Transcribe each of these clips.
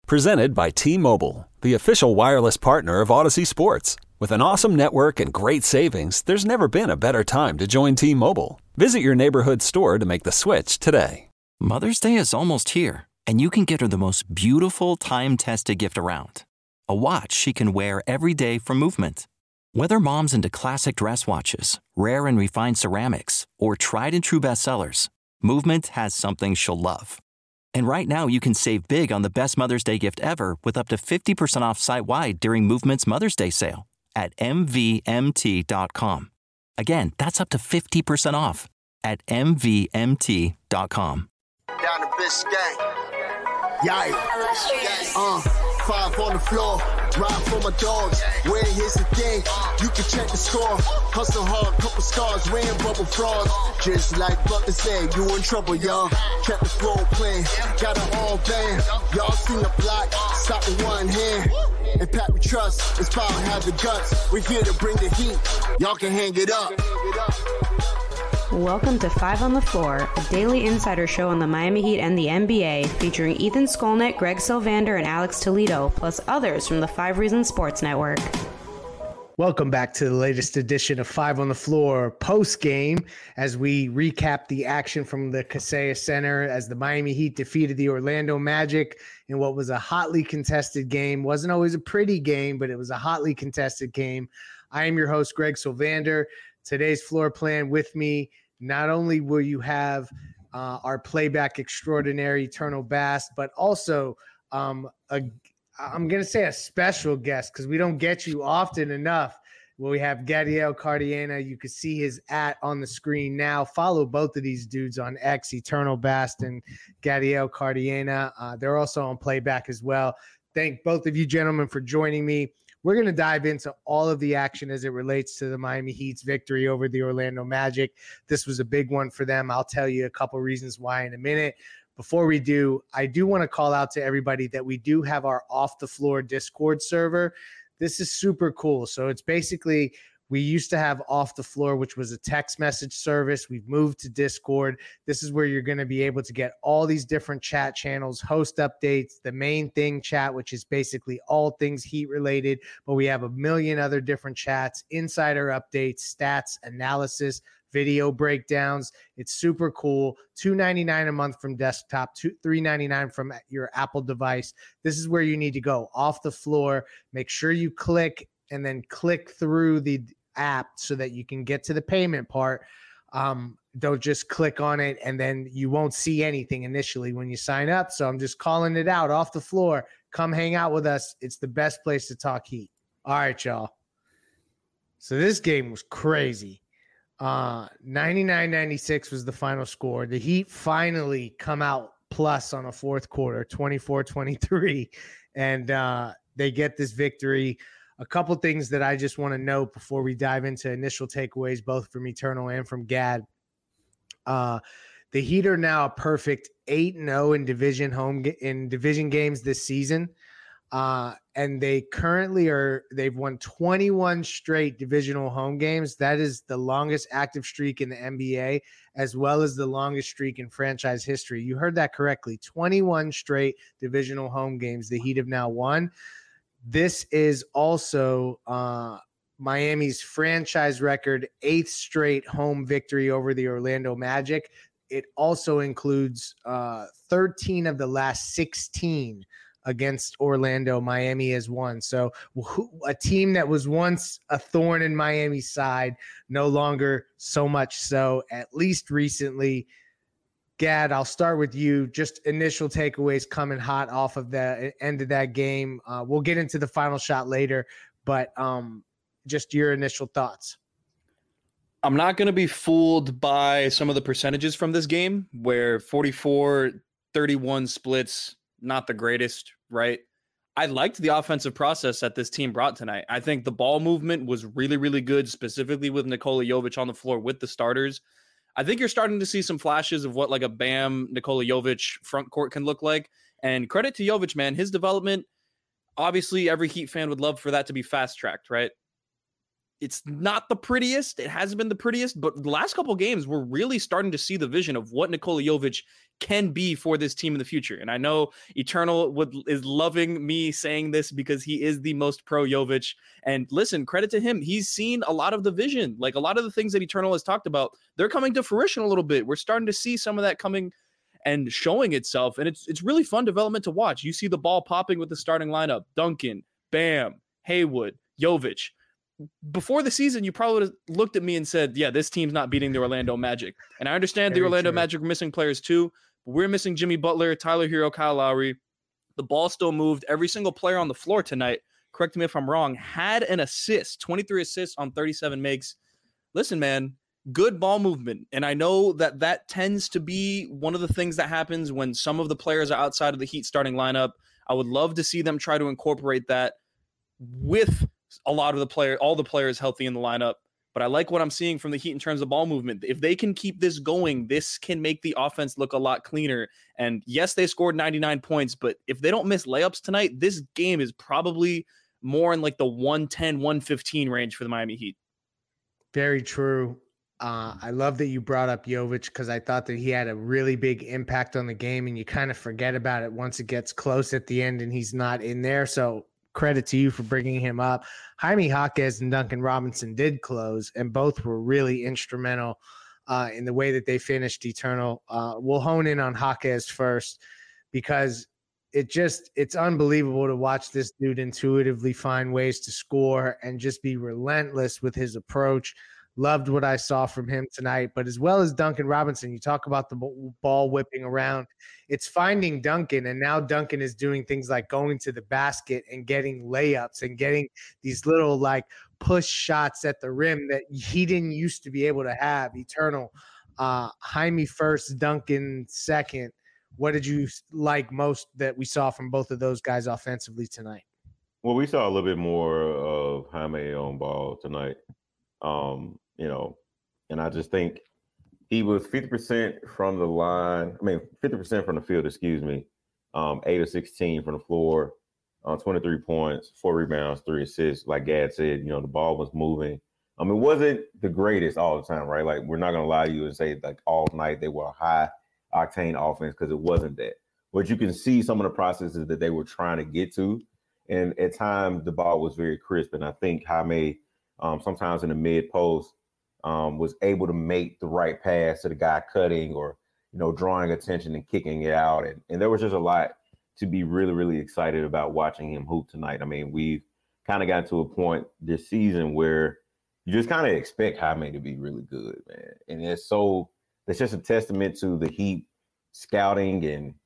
Presented by T-Mobile, the official wireless partner of Odyssey Sports. With an awesome network and great savings, there's never been a better time to join T-Mobile. Visit your neighborhood store to make the switch today. Mother's Day is almost here, and you can get her the most beautiful time-tested gift around. A watch she can wear every day from Movement. Whether mom's into classic dress watches, rare and refined ceramics, or tried-and-true bestsellers, Movement has something she'll love. And right now, you can save big on the best Mother's Day gift ever with up to 50% off site-wide during Movement's Mother's Day sale at MVMT.com. Again, that's up to 50% off at MVMT.com. Down to Biscayne. Yikes. 5 on the floor. Ride for my dogs. Where here's the thing. You can check the score. Hustle hard, couple scars. Wearing bubble frogs. Just like Butler said, you in trouble, y'all. Check the floor plan. Got it all banned. Y'all seen the block. Stop with one hand. And Pat we trust. It's power, have the guts. We're here to bring the heat. Y'all can hang it up. Welcome to 5 on the Floor, a daily insider show on the Miami Heat and the NBA, featuring Ethan Skolnick, Greg Sylvander, and Alex Toledo, plus others from the 5 Reasons Sports Network. Welcome back to the latest edition of 5 on the Floor post-game as we recap the action from the Kaseya Center as the Miami Heat defeated the Orlando Magic in what was a hotly contested game. Wasn't always a pretty game, but it was a hotly contested game. I am your host, Greg Sylvander. Today's floor plan with me, not only will you have our playback extraordinaire, Eternal Bass, but also I'm going to say a special guest because we don't get you often enough. Well, we have Gadiel Cardiena. You can see his @ on the screen now. Follow both of these dudes on X, Eternal Bass and Gadiel Cardiena. They're also on playback as well. Thank both of you gentlemen for joining me. We're going to dive into all of the action as it relates to the Miami Heat's victory over the Orlando Magic. This was a big one for them. I'll tell you a couple reasons why in a minute. Before we do, I do want to call out to everybody that we do have our Off the Floor Discord server. This is super cool. So it's basically, we used to have Off the Floor, which was a text message service. We've moved to Discord. This is where you're going to be able to get all these different chat channels, host updates, the main thing chat, which is basically all things Heat related. But we have a million other different chats, insider updates, stats, analysis, video breakdowns. It's super cool. $2.99 a month from desktop, $3.99 from your Apple device. This is where you need to go. Off the Floor. Make sure you click and then click through the app so that you can get to the payment part. Don't just click on it and then you won't see anything initially when you sign up. So I'm just calling it out. Off the Floor. Come hang out with us. It's the best place to talk Heat. All right, y'all. So this game was crazy. 99-96 was the final score. The Heat finally come out plus on a fourth quarter, 24-23, and they get this victory. A couple things that I just want to note before we dive into initial takeaways, both from Eternal and from Gad. The Heat are now a perfect 8-0 in division games this season. And they currently they've won 21 straight divisional home games. That is the longest active streak in the NBA, as well as the longest streak in franchise history. You heard that correctly. 21 straight divisional home games the Heat have now won. This is also Miami's franchise record, 8th straight home victory over the Orlando Magic. It also includes 13 of the last 16 against Orlando. Miami has won. So a team that was once a thorn in Miami's side, no longer so much so, at least recently. Gad, I'll start with you. Just initial takeaways coming hot off of the end of that game. We'll get into the final shot later, but just your initial thoughts. I'm not going to be fooled by some of the percentages from this game where 44-31 splits, not the greatest, right? I liked the offensive process that this team brought tonight. I think the ball movement was really, really good, specifically with Nikola Jovic on the floor with the starters. I think you're starting to see some flashes of what like a Bam Nikola Jovic front court can look like. And credit to Jovic, man. His development, obviously every Heat fan would love for that to be fast-tracked, right? It's not the prettiest. It hasn't been the prettiest, but the last couple of games, we're really starting to see the vision of what Nikola Jovic can be for this team in the future. And I know Eternal is loving me saying this because he is the most pro Jovic. And listen, credit to him. He's seen a lot of the vision. Like a lot of the things that Eternal has talked about, they're coming to fruition a little bit. We're starting to see some of that coming and showing itself. And it's really fun development to watch. You see the ball popping with the starting lineup. Duncan, Bam, Haywood, Jovic. Before the season, you probably would have looked at me and said, yeah, this team's not beating the Orlando Magic. And I understand the Orlando Magic are missing players too, but we're missing Jimmy Butler, Tyler Hero, Kyle Lowry. The ball still moved. Every single player on the floor tonight, correct me if I'm wrong, had an assist, 23 assists on 37 makes. Listen, man, good ball movement. And I know that tends to be one of the things that happens when some of the players are outside of the Heat starting lineup. I would love to see them try to incorporate that with a lot of all the players healthy in the lineup. But I like what I'm seeing from the Heat in terms of ball movement. If they can keep this going, this can make the offense look a lot cleaner. And yes, they scored 99 points, but if they don't miss layups tonight, this game is probably more in like the 110, 115 range for the Miami Heat. Very true. I love that you brought up Jovic because I thought that he had a really big impact on the game, and you kind of forget about it once it gets close at the end and he's not in there. So credit to you for bringing him up. Jaime Jaquez and Duncan Robinson did close, and both were really instrumental in the way that they finished Eternal. We'll hone in on Jaquez first because it's unbelievable to watch this dude intuitively find ways to score and just be relentless with his approach. Loved what I saw from him tonight, but as well as Duncan Robinson, you talk about the ball whipping around. It's finding Duncan, and now Duncan is doing things like going to the basket and getting layups and getting these little like push shots at the rim that he didn't used to be able to have. Eternal. Jaime first, Duncan second. What did you like most that we saw from both of those guys offensively tonight? Well, we saw a little bit more of Jaime on ball tonight. And I just think he was 50% from the line. 50% from the field, 8 of 16 from the floor, 23 points, 4 rebounds, 3 assists. Like Gad said, the ball was moving. It wasn't the greatest all the time, right? Like, we're not going to lie to you and say like all night they were a high octane offense, because it wasn't that. But you can see some of the processes that they were trying to get to. And at times the ball was very crisp. And I think Jaime, sometimes in the mid post, was able to make the right pass to the guy cutting or, drawing attention and kicking it out. And there was just a lot to be really, really excited about watching him hoop tonight. We've kind of gotten to a point this season where you just kind of expect Jaime to be really good, man. And it's just a testament to the Heat scouting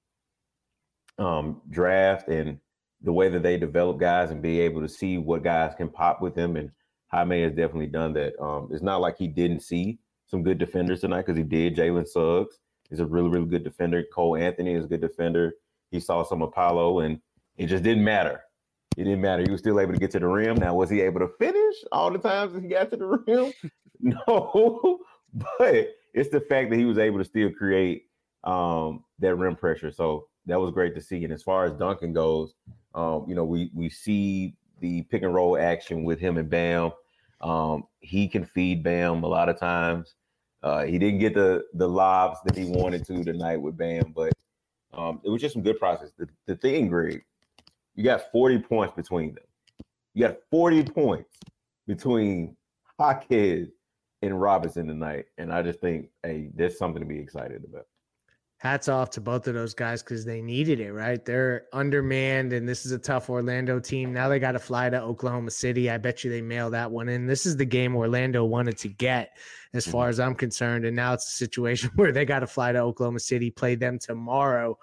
and draft and the way that they develop guys and be able to see what guys can pop with them. And Jaime has definitely done that. It's not like he didn't see some good defenders tonight, because he did. Jalen Suggs is a really, really good defender. Cole Anthony is a good defender. He saw some Apollo, and it just didn't matter. It didn't matter. He was still able to get to the rim. Now, was he able to finish all the times that he got to the rim? No, but it's the fact that he was able to still create that rim pressure. So that was great to see. And as far as Duncan goes, we see the pick and roll action with him and Bam. He can feed Bam a lot of times. He didn't get the lobs that he wanted to tonight with Bam, but it was just some good process. The thing, Greg, you got 40 points between them. You got 40 points between Jaquez and Robinson tonight. And I just think, hey, there's something to be excited about. Hats off to both of those guys because they needed it, right? They're undermanned, and this is a tough Orlando team. Now they got to fly to Oklahoma City. I bet you they mail that one in. This is the game Orlando wanted to get, as far as I'm concerned. And now it's a situation where they got to fly to Oklahoma City, play them tomorrow.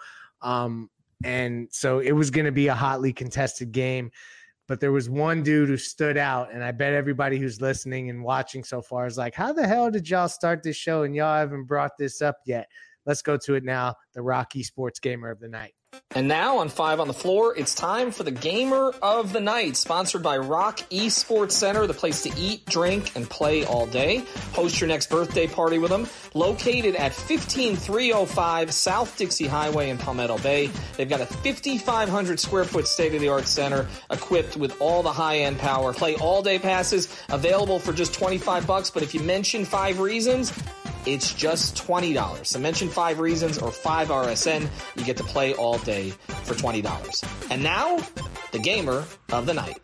And so it was going to be a hotly contested game. But there was one dude who stood out, and I bet everybody who's listening and watching so far is like, how the hell did y'all start this show and y'all haven't brought this up yet? Let's go to it now. The Rocky Sports Gamer of the Night. And now on 5 on the Floor, it's time for the Gamer of the Night, sponsored by Rock Esports Center, the place to eat, drink, and play all day. Host your next birthday party with them. Located at 15305 South Dixie Highway in Palmetto Bay. They've got a 5,500 square foot state-of-the-art center equipped with all the high-end power. Play all-day passes available for just $25, but if you mention 5 reasons, it's just $20. So mention 5 reasons or 5 RSN. You get to play all day for $20. And now, the Gamer of the Night.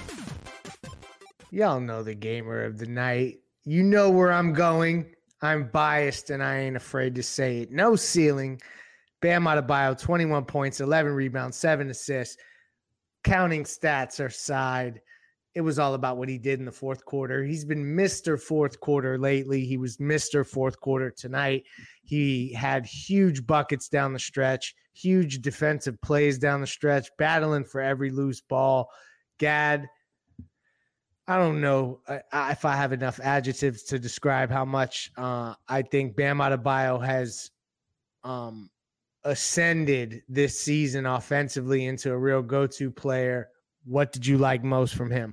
Y'all know the Gamer of the Night. You know where I'm going. I'm biased and I ain't afraid to say it. No ceiling. Bam Adebayo, 21 points, 11 rebounds, 7 assists. Counting stats aside, it was all about what he did in the fourth quarter. He's been Mr. Fourth Quarter lately. He was Mr. Fourth Quarter tonight. He had huge buckets down the stretch, huge defensive plays down the stretch, battling for every loose ball. Gad, I don't know if I have enough adjectives to describe how much I think Bam Adebayo has ascended this season offensively into a real go-to player. What did you like most from him?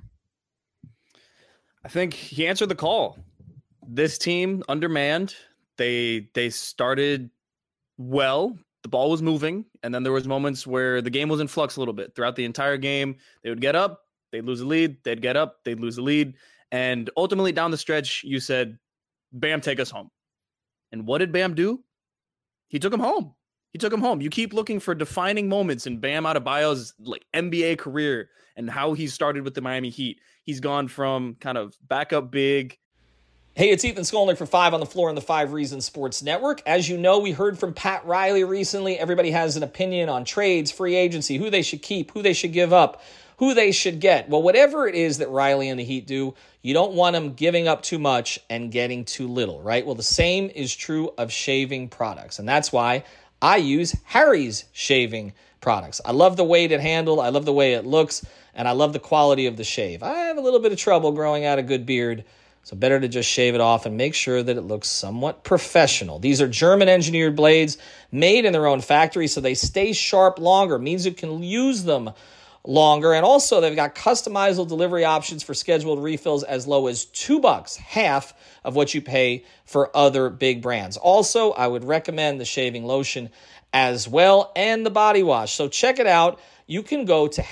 I think he answered the call. This team, undermanned, they started well. The ball was moving, and then there was moments where the game was in flux a little bit. Throughout the entire game, they would get up, they'd lose a lead, they'd get up, they'd lose a lead. And ultimately, down the stretch, you said, Bam, take us home. And what did Bam do? He took him home. He took him home. You keep looking for defining moments in Bam Adebayo's NBA career and how he started with the Miami Heat. He's gone from kind of backup big. Hey, it's Ethan Skolnick for 5 on the Floor on the 5 Reasons Sports Network. As you know, we heard from Pat Riley recently. Everybody has an opinion on trades, free agency, who they should keep, who they should give up, who they should get. Well, whatever it is that Riley and the Heat do, you don't want them giving up too much and getting too little, right? Well, the same is true of shaving products, and that's why I use Harry's shaving products. I love the weight it handled, I love the way it looks, and I love the quality of the shave. I have a little bit of trouble growing out a good beard, so better to just shave it off and make sure that it looks somewhat professional. These are German-engineered blades made in their own factory, so they stay sharp longer. Means you can use them longer. And also, they've got customizable delivery options for scheduled refills as low as $2, half of what you pay for other big brands. Also, I would recommend the shaving lotion as well and the body wash. So check it out. You can go to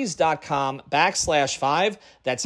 harrys.com/5. That's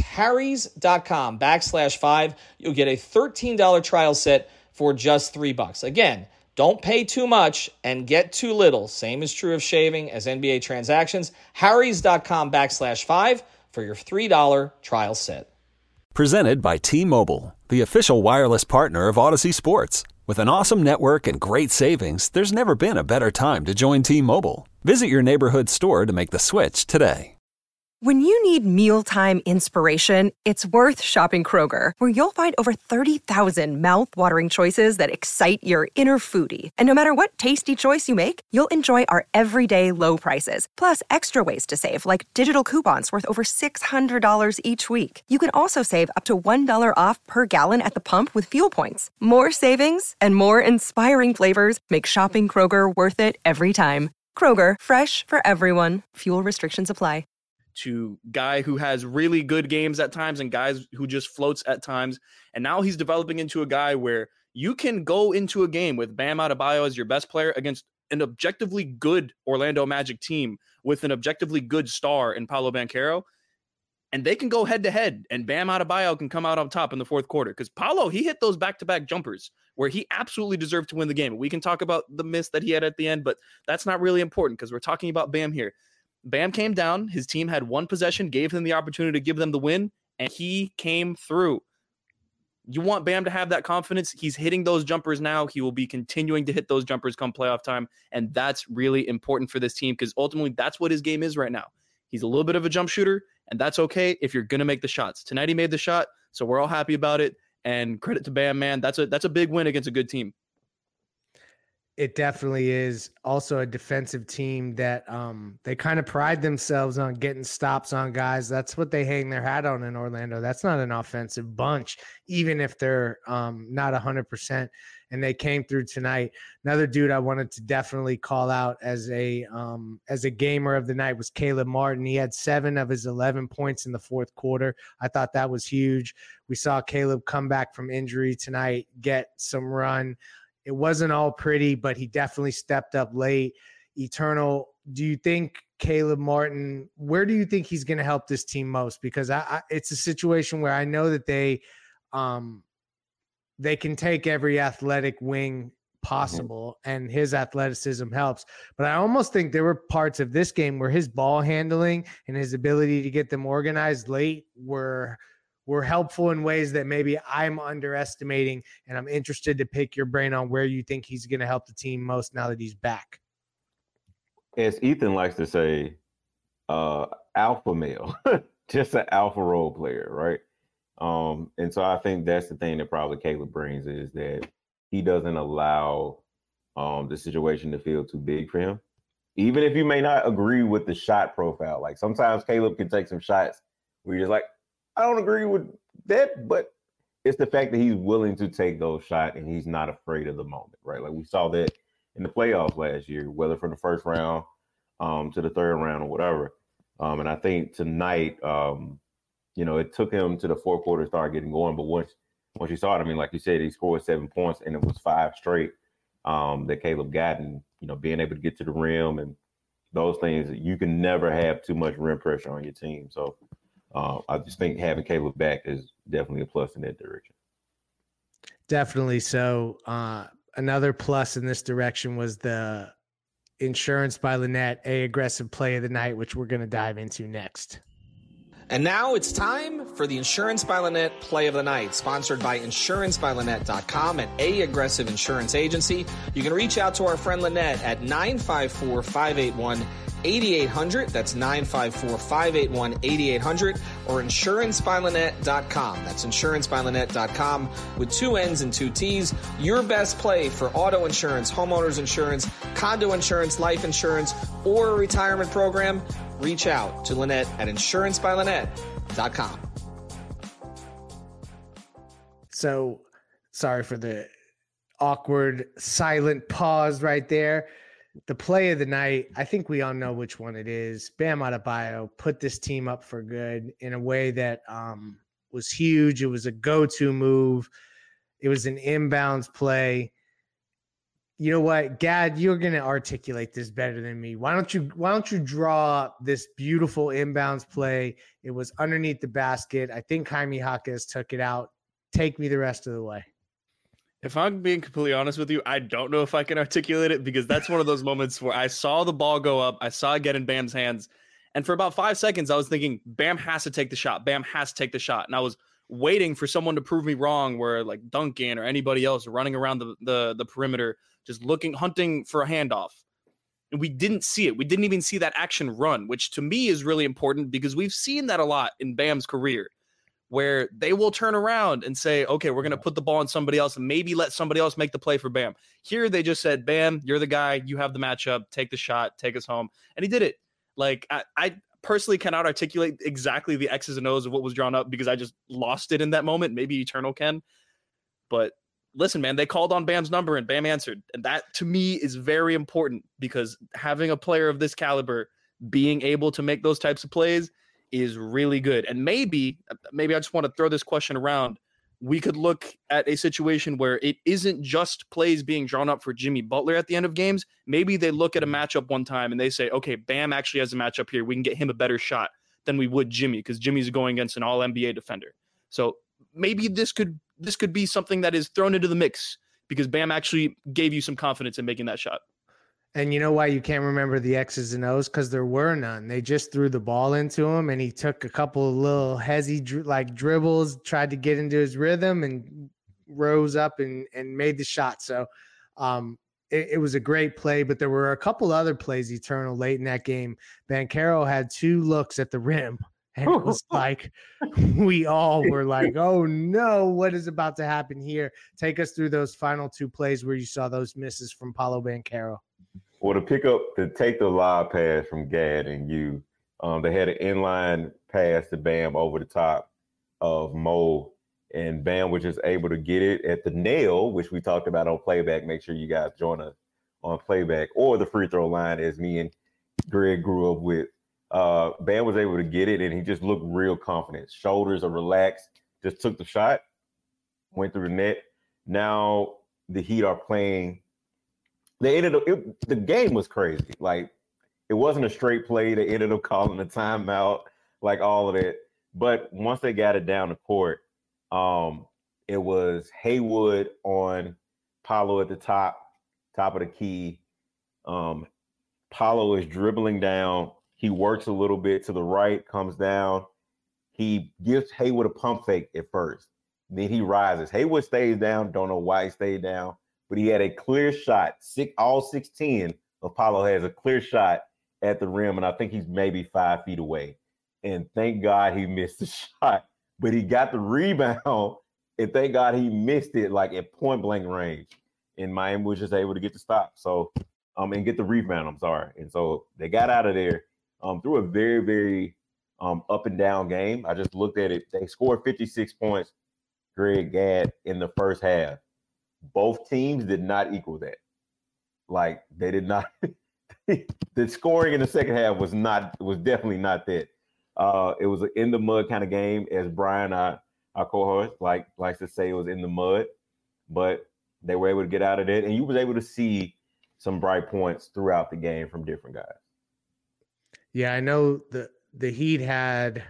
harrys.com/5. You'll get a $13 trial set for just $3. Again, don't pay too much and get too little. Same is true of shaving as NBA transactions. harrys.com/5 for your $3 trial set. Presented by T-Mobile, the official wireless partner of Odyssey Sports. With an awesome network and great savings, there's never been a better time to join T-Mobile. Visit your neighborhood store to make the switch today. When you need mealtime inspiration, it's worth shopping Kroger, where you'll find over 30,000 mouth-watering choices that excite your inner foodie. And no matter what tasty choice you make, you'll enjoy our everyday low prices, plus extra ways to save, like digital coupons worth over $600 each week. You can also save up to $1 off per gallon at the pump with fuel points. More savings and more inspiring flavors make shopping Kroger worth it every time. Kroger, fresh for everyone. Fuel restrictions apply. To guy who has really good games at times and guys who just floats at times. And now he's developing into a guy where you can go into a game with Bam Adebayo as your best player against an objectively good Orlando Magic team with an objectively good star in Paolo Banchero, and they can go head to head and Bam Adebayo can come out on top in the fourth quarter. Because Paolo, he hit those back-to-back jumpers where he absolutely deserved to win the game. We can talk about the miss that he had at the end, but that's not really important because we're talking about Bam here. Bam came down. His team had one possession, gave him the opportunity to give them the win, and he came through. You want Bam to have that confidence. He's hitting those jumpers now. He will be continuing to hit those jumpers come playoff time, and that's really important for this team because ultimately that's what his game is right now. He's a little bit of a jump shooter, and that's okay if you're going to make the shots. Tonight he made the shot, so we're all happy about it, and credit to Bam, man. That's a big win against a good team. It definitely is. Also a defensive team that they kind of pride themselves on getting stops on guys. That's what they hang their hat on in Orlando. That's not an offensive bunch, even if they're not 100%. And they came through tonight. Another dude I wanted to definitely call out as a gamer of the night was Caleb Martin. He had 7 of his 11 points in the fourth quarter. I thought that was huge. We saw Caleb come back from injury tonight, get some run. It wasn't all pretty, but he definitely stepped up late. Eternal, do you think Caleb Martin, where do you think he's going to help this team most? Because it's a situation where I know that they can take every athletic wing possible, and his athleticism helps. But I almost think there were parts of this game where his ball handling and his ability to get them organized late were helpful in ways that maybe I'm underestimating, and I'm interested to pick your brain on where you think he's going to help the team most now that he's back. As Ethan likes to say, alpha male, just an alpha role player, right? And so I think that's the thing that probably Caleb brings, is that he doesn't allow the situation to feel too big for him. Even if you may not agree with the shot profile, like sometimes Caleb can take some shots where you're just like, I don't agree with that, but it's the fact that he's willing to take those shots and he's not afraid of the moment, right? Like we saw that in the playoffs last year, whether from the first round to the third round or whatever. And I think tonight, it took him to the fourth quarter to start getting going. But once you saw it, I mean, like you said, he scored 7 points and it was 5 straight that Caleb got, and, being able to get to the rim and those things, you can never have too much rim pressure on your team. So I just think having Caleb back is definitely a plus in that direction. Definitely so. Another plus in this direction was the Insurance by Lynette, a aggressive play of the night, which we're going to dive into next. And now it's time for the Insurance by Lynette Play of the Night, sponsored by insurancebylynette.com, an A-aggressive insurance agency. You can reach out to our friend Lynette at 954-581-8800. That's 954-581-8800, or insurancebylynette.com. That's insurancebylynette.com with 2 N's and 2 T's. Your best play for auto insurance, homeowners insurance, condo insurance, life insurance, or a retirement program. Reach out to Lynette at insurancebylynette.com. So sorry for the awkward, silent pause right there. The play of the night, I think we all know which one it is. Bam Adebayo put this team up for good in a way that was huge. It was a go-to move. It was an inbounds play. You know what, Gad, you're going to articulate this better than me. Why don't you draw up this beautiful inbounds play? It was underneath the basket. I think Jaime Jaquez took it out. Take me the rest of the way. If I'm being completely honest with you, I don't know if I can articulate it, because that's one of those moments where I saw the ball go up. I saw it get in Bam's hands. And for about 5 seconds, I was thinking, Bam has to take the shot. Bam has to take the shot. And I was waiting for someone to prove me wrong, where like Duncan or anybody else running around the perimeter, just hunting for a handoff. And we didn't see it. We didn't even see that action run, which to me is really important, because we've seen that a lot in Bam's career, where they will turn around and say, okay, we're going to put the ball on somebody else and maybe let somebody else make the play for Bam. Here they just said, Bam, you're the guy. You have the matchup. Take the shot. Take us home. And he did it. Like, I personally cannot articulate exactly the X's and O's of what was drawn up, because I just lost it in that moment. Maybe Eternal can. But listen, man, they called on Bam's number and Bam answered. And that to me is very important, because having a player of this caliber being able to make those types of plays is really good. And maybe I just want to throw this question around. We could look at a situation where it isn't just plays being drawn up for Jimmy Butler at the end of games. Maybe they look at a matchup one time and they say, okay, Bam actually has a matchup here. We can get him a better shot than we would Jimmy, because Jimmy's going against an all-NBA defender. So maybe this could be something that is thrown into the mix, because Bam actually gave you some confidence in making that shot. And you know why you can't remember the X's and O's? Because there were none. They just threw the ball into him, and he took a couple of little hezzy dribbles, tried to get into his rhythm, and rose up and made the shot. So it was a great play, but there were a couple other plays, Eternal, late in that game. Banchero had 2 looks at the rim, And it was like, we all were like, oh no, what is about to happen here? Take us through those final two plays where you saw those misses from Paolo Banchero. Well, to take the live pass from Gad and you, they had an inline pass to Bam over the top of Mo, and Bam was just able to get it at the nail, which we talked about on playback. Make sure you guys join us on playback, or the free throw line, as me and Greg grew up with. Bam was able to get it, and he just looked real confident. Shoulders are relaxed, just took the shot, went through the net. Now the Heat are playing. The game was crazy. Like, it wasn't a straight play. They ended up calling a timeout, like all of that. But once they got it down the court, it was Haywood on Paolo at the top of the key. Paolo is dribbling down. He works a little bit to the right, comes down. He gives Haywood a pump fake at first. Then he rises. Haywood stays down. Don't know why he stayed down, but he had a clear shot. All 16 of Paolo has a clear shot at the rim, and I think he's maybe 5 feet away. And thank God he missed the shot, but he got the rebound, and thank God he missed it like at point blank range. And Miami was just able to get the stop. So, and get the rebound, I'm sorry. And so they got out of there through a very, very up and down game. I just looked at it. They scored 56 points, Greg, Gad, in the first half. Both teams did not equal that. Like, they did not. The scoring in the second half was definitely not that. It was an in the mud kind of game, as Brian, our co-host, likes to say, it was in the mud. But they were able to get out of it, and you was able to see some bright points throughout the game from different guys. Yeah, I know the Heat had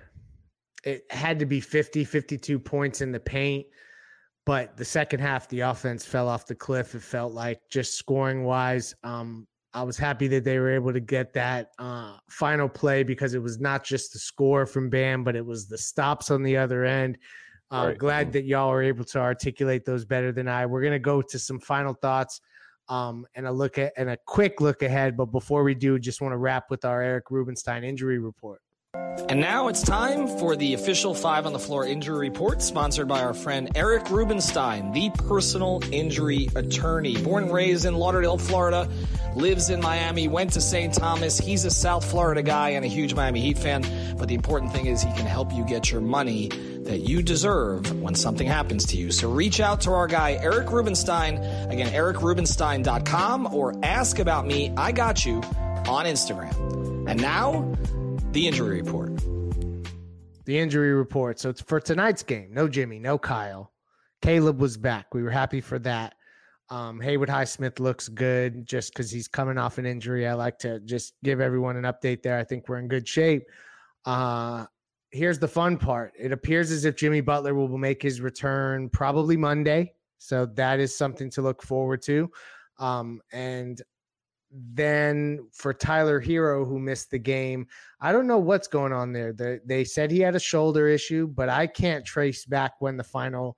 to be 50, 52 points in the paint, but the second half, the offense fell off the cliff. It felt like, just scoring wise. I was happy that they were able to get that final play, because it was not just the score from Bam, but it was the stops on the other end. Right. Glad that y'all are able to articulate those better than I. We're going to go to some final thoughts and a quick look ahead. But before we do, just want to wrap with our Eric Rubenstein injury report. And now it's time for the official 5 on the Floor injury report, sponsored by our friend Eric Rubenstein, the personal injury attorney. Born and raised in Lauderdale, Florida, lives in Miami, went to St. Thomas. He's a South Florida guy and a huge Miami Heat fan. But the important thing is he can help you get your money that you deserve when something happens to you. So reach out to our guy, Eric Rubenstein. Again, ericrubenstein.com, or Ask About Me, I Got You, on Instagram. And now, the injury report. The injury report. So it's for tonight's game. No Jimmy, no Kyle. Caleb was back. We were happy for that. Haywood Highsmith looks good just because he's coming off an injury. I like to just give everyone an update there. I think we're in good shape. Here's the fun part. It appears as if Jimmy Butler will make his return probably Monday. So that is something to look forward to. And then for Tyler Hero, who missed the game, I don't know what's going on there. They said he had a shoulder issue, but I can't trace back when the final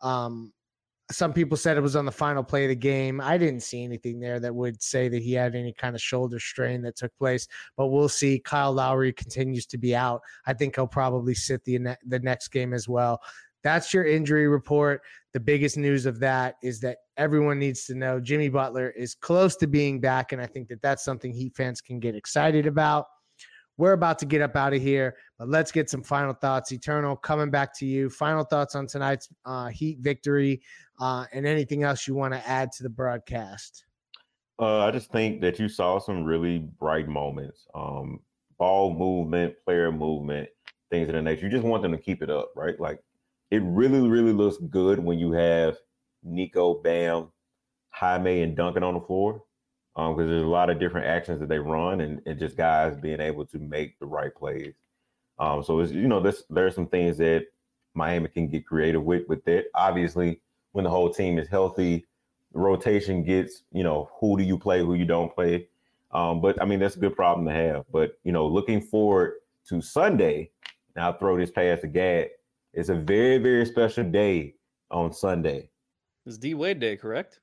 some people said it was on the final play of the game. I didn't see anything there that would say that he had any kind of shoulder strain that took place, but we'll see. Kyle Lowry continues to be out. I think he'll probably sit the next game as well. That's your injury report. The biggest news of that is that everyone needs to know Jimmy Butler is close to being back, and I think that that's something Heat fans can get excited about. We're about to get up out of here, but let's get some final thoughts. Eternal, coming back to you. Final thoughts on tonight's Heat victory and anything else you want to add to the broadcast. I just think that you saw some really bright moments. Ball movement, player movement, things of that nature. You just want them to keep it up, right? Like, it really, really looks good when you have Nico, Bam, Jaime, and Duncan on the floor. Because there's a lot of different actions that they run, and just guys being able to make the right plays. So it's, there's some things that Miami can get creative with that. Obviously, when the whole team is healthy, the rotation gets, who do you play, who you don't play. But I mean, that's a good problem to have. But looking forward to Sunday, and I'll throw this past the Gad. It's a very, very special day on Sunday. It's D-Wade Day, correct?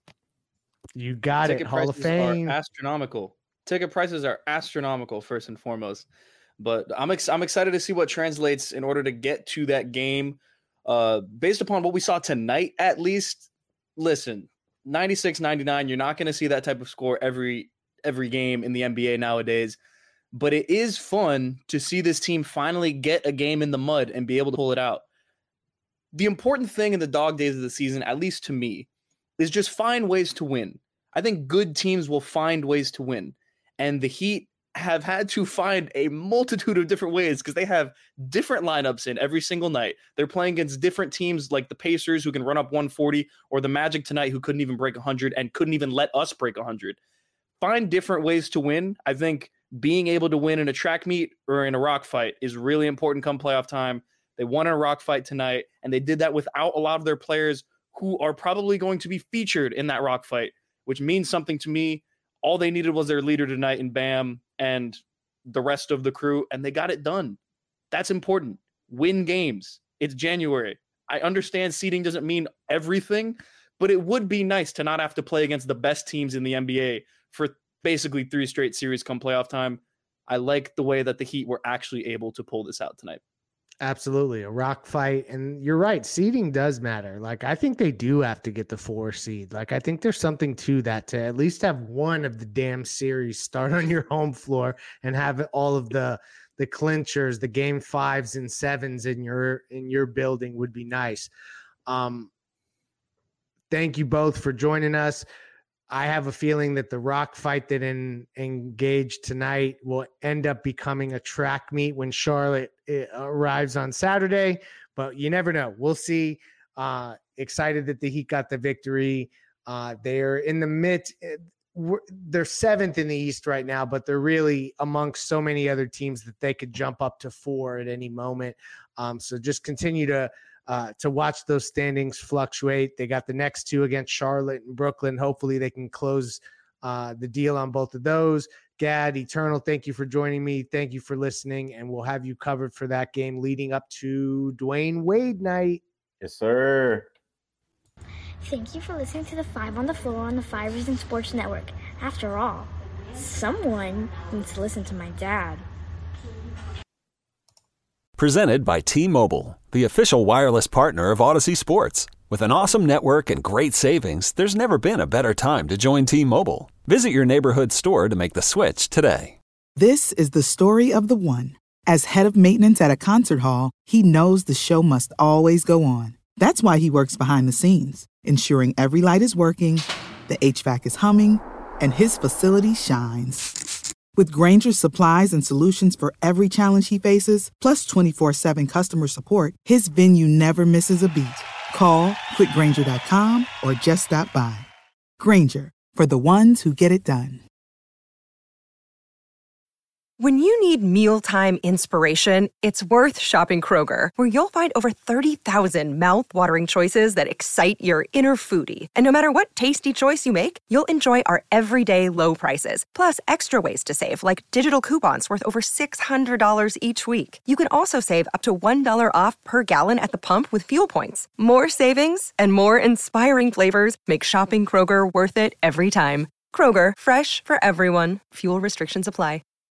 You got it. Hall of Fame. Are astronomical. Ticket prices are astronomical, first and foremost. But I'm excited to see what translates in order to get to that game. Based upon what we saw tonight, at least, listen, 96-99, you're not going to see that type of score every game in the NBA nowadays. But it is fun to see this team finally get a game in the mud and be able to pull it out. The important thing in the dog days of the season, at least to me, is just find ways to win. I think good teams will find ways to win. And the Heat have had to find a multitude of different ways because they have different lineups in every single night. They're playing against different teams like the Pacers, who can run up 140, or the Magic tonight, who couldn't even break 100 and couldn't even let us break 100. Find different ways to win. I think being able to win in a track meet or in a rock fight is really important come playoff time. They won a rock fight tonight, and they did that without a lot of their players who are probably going to be featured in that rock fight, which means something to me. All they needed was their leader tonight in Bam and the rest of the crew, and they got it done. That's important. Win games. It's January. I understand seeding doesn't mean everything, but it would be nice to not have to play against the best teams in the NBA for basically 3 straight series come playoff time. I like the way that the Heat were actually able to pull this out tonight. Absolutely. A rock fight. And you're right. Seeding does matter. Like, I think they do have to get the 4 seed. Like, I think there's something to that, to at least have one of the damn series start on your home floor and have all of the clinchers, the game 5s and 7s in your building would be nice. Thank you both for joining us. I have a feeling that the rock fight that engaged tonight will end up becoming a track meet when Charlotte arrives on Saturday, but you never know. We'll see. Excited that the Heat got the victory. They're in the they're 7th in the East right now, but they're really amongst so many other teams that they could jump up to 4 at any moment. So just continue to watch those standings fluctuate. They got the next 2 against Charlotte and Brooklyn. Hopefully they can close the deal on both of those. Gad, Eternal, thank you for joining me. Thank you for listening, and we'll have you covered for that game leading up to Dwayne Wade night. Yes, sir. Thank you for listening to the 5 on the Floor on the 5 Reasons Sports Network. After all, someone needs to listen to my dad. Presented by T-Mobile, the official wireless partner of Odyssey Sports. With an awesome network and great savings, there's never been a better time to join T-Mobile. Visit your neighborhood store to make the switch today. This is the story of the one. As head of maintenance at a concert hall, he knows the show must always go on. That's why he works behind the scenes, ensuring every light is working, the HVAC is humming, and his facility shines. With Grainger's supplies and solutions for every challenge he faces, plus 24/7 customer support, his venue never misses a beat. Call quickgrainger.com or just stop by. Grainger, for the ones who get it done. When you need mealtime inspiration, it's worth shopping Kroger, where you'll find over 30,000 mouth-watering choices that excite your inner foodie. And no matter what tasty choice you make, you'll enjoy our everyday low prices, plus extra ways to save, like digital coupons worth over $600 each week. You can also save up to $1 off per gallon at the pump with fuel points. More savings and more inspiring flavors make shopping Kroger worth it every time. Kroger, fresh for everyone. Fuel restrictions apply.